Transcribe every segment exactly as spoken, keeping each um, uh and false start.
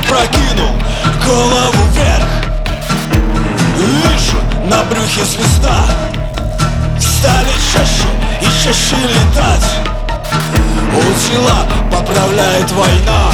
Запрокинул голову вверх, вижу на брюхе звезда. Стали чаще и чаще летать, у тела поправляет война.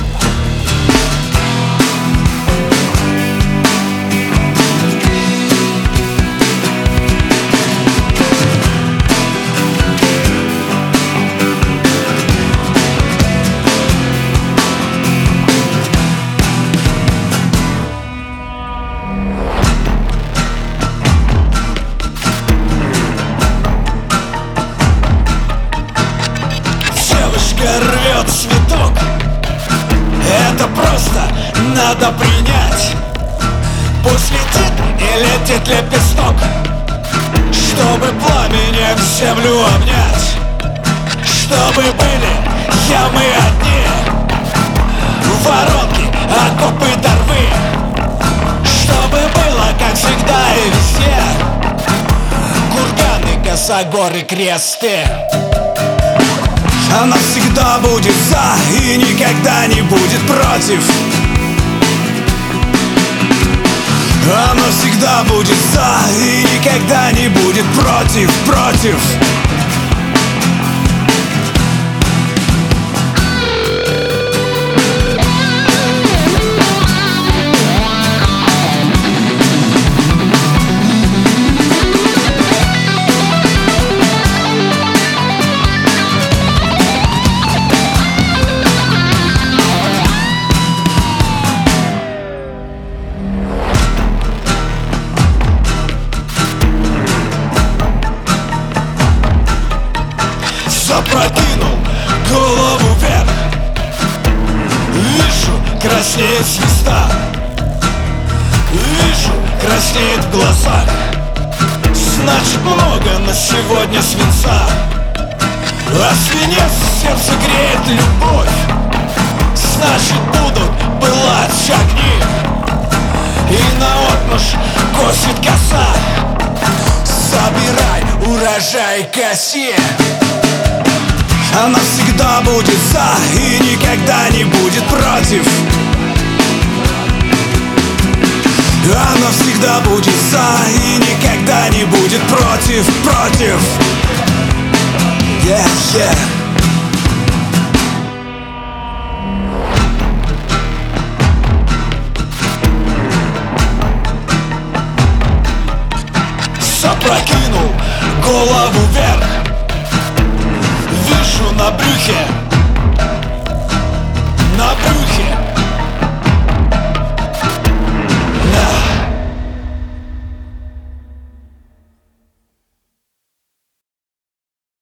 Рвет цветок, это просто надо принять. Пусть летит и летит лепесток, чтобы пламенем землю обнять. Чтобы были ямы одни, воронки, окопы до рвы. Чтобы было, как всегда и везде, курганы, косогоры, кресты. Она всегда будет за и никогда не будет против. Она всегда будет за и никогда не будет против, против. Запрокинул голову вверх, вижу, краснеет звезда. Вижу, краснеет в глазах. Значит, много на сегодня свинца. А свинец в сердце греет любовь. Значит, будут пылать огни, и наотмашь косит коса. Собирай урожай, коси. Она всегда будет за и никогда не будет против. Она всегда будет за и никогда не будет против, против. Yeah, yeah. Запрокинул голову вверх, вижу на брюхе